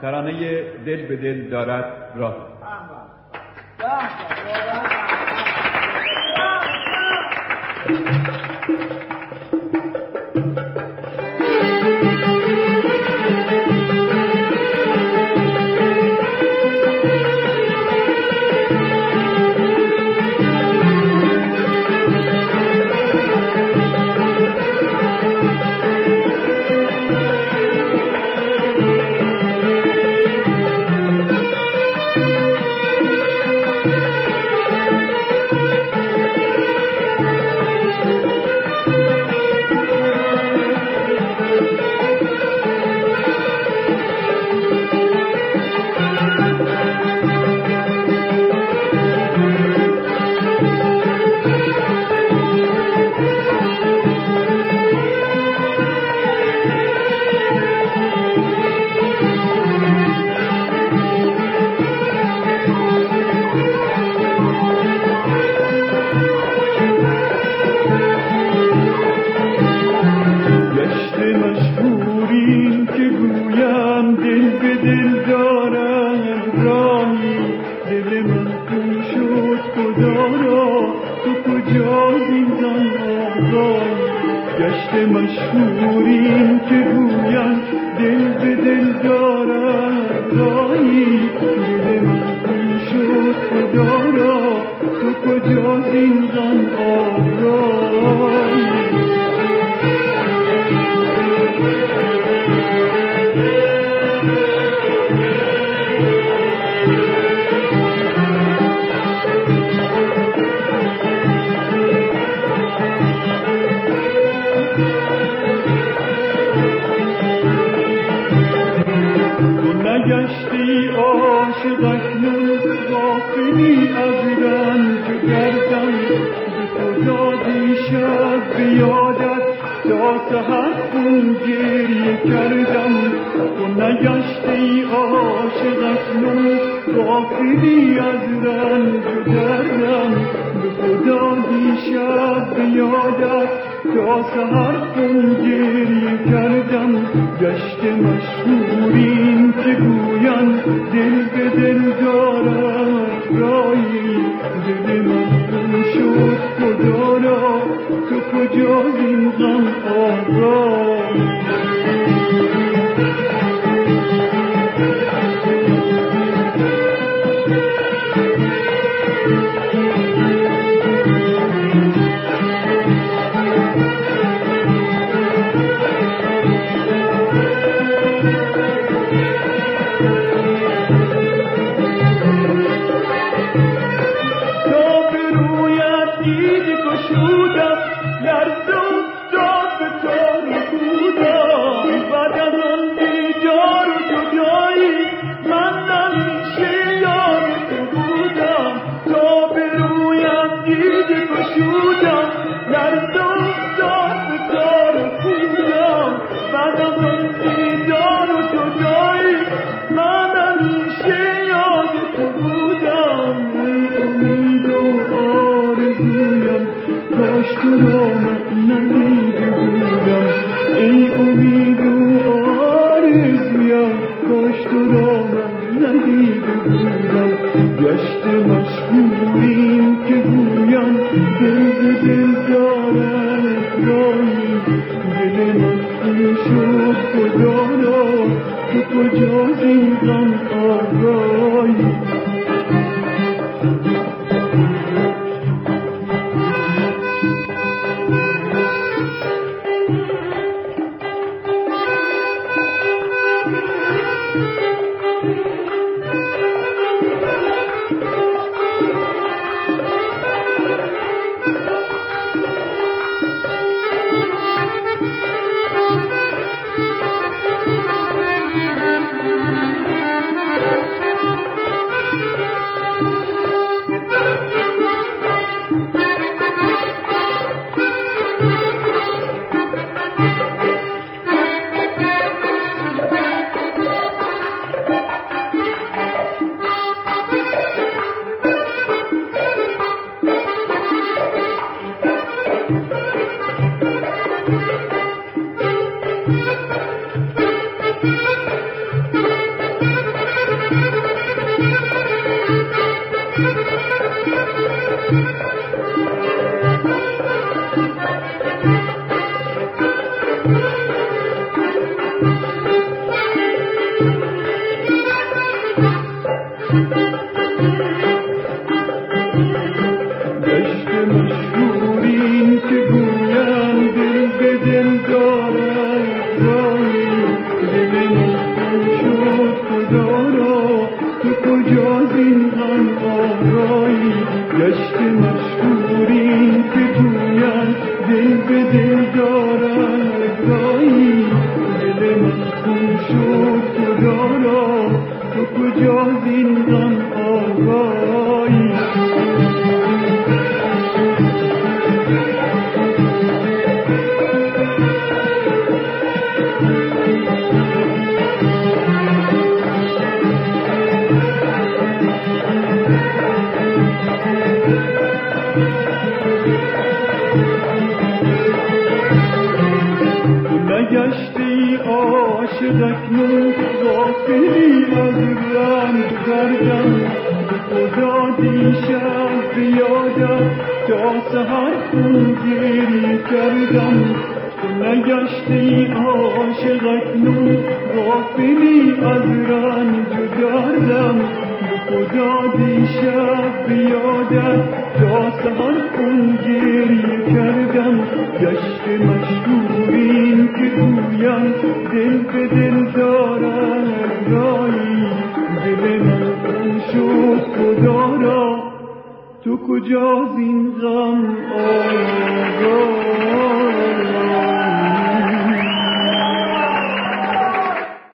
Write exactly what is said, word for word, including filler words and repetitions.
ترانه دل به دل دارد راه. گشت مشهورین که گویم دل به دل دارد رایی، دل من شد خدا را تو کجا زین غم آرایی. گشت مشهورین که گویم دل به دل دارد رایی، دل من خون شد خدا را تو کجا زین غم آرایی. نگشتی عاشق اکنون غافلی از رنج دردم، به خدا دیشب بیادم تا سحر خون گریه کردم. نگشتی عاشق اکنون غافلی از رنج دردم، به خدا دیشب بیادم تا سحر خون گریه کردم. گشت مشهورین که گویم دل به دل دارد رایی، دل من خون شد خدا را تو کجا زین غم آرایی.